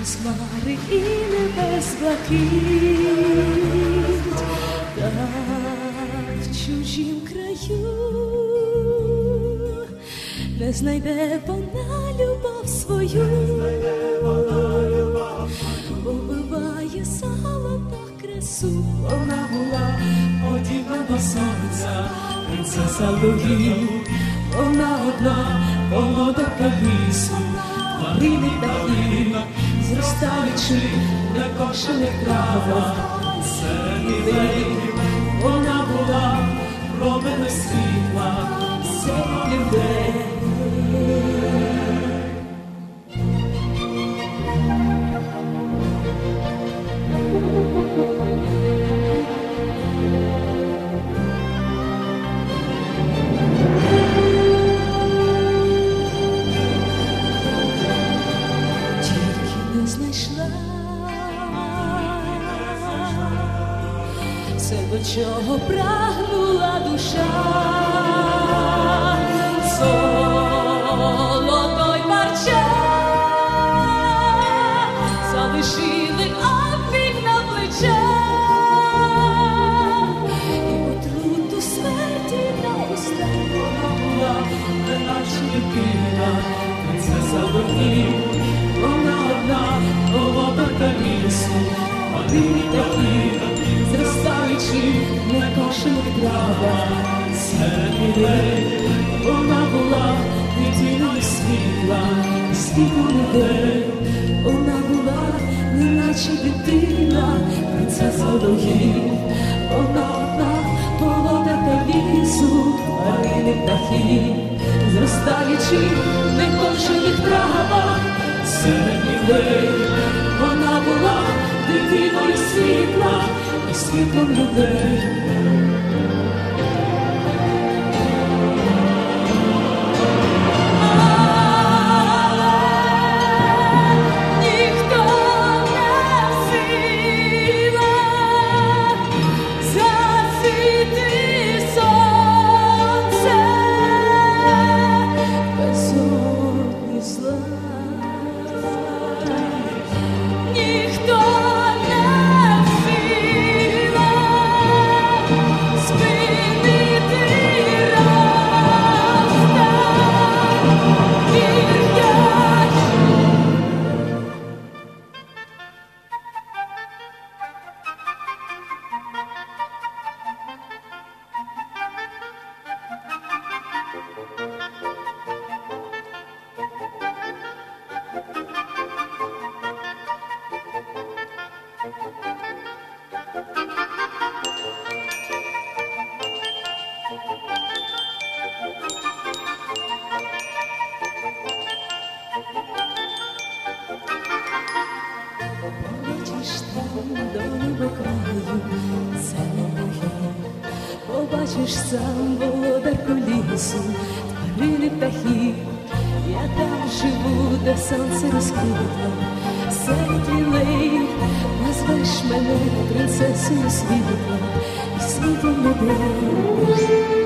через хмари і небес блакить, та в чужім краю не знайде вона любов свою, побиває золота красу. Вона була подібна до сонця, принцеса лугів. Вона одна, володарка лісу, тварини птахи, зростаючи в некошених травах. Серед людей вона була променем світла, серед людей. Це до чого прагнула душа, золото й парча залишили обмін на плечах, і отруту смерті на устах. Вона була неначе дитина, принцеса лугів. Вона одна, володарка лісу, тварини птахи, зростаючи в некошених травах. Серед людей вона була дитиною світла, світу людей. Вона була неначе дитина, принцеса лугів. Вона одна, володарка лісу, тварини птахи, зростаючи в некошених травах. Серед людей вона була дитиною світла і світлом людей. Побачиш сам володарку лісу, тварини птахи. Я там живу, де сонце розквітло. Серед лілей назвеш мене принцесою світла і світлом людей.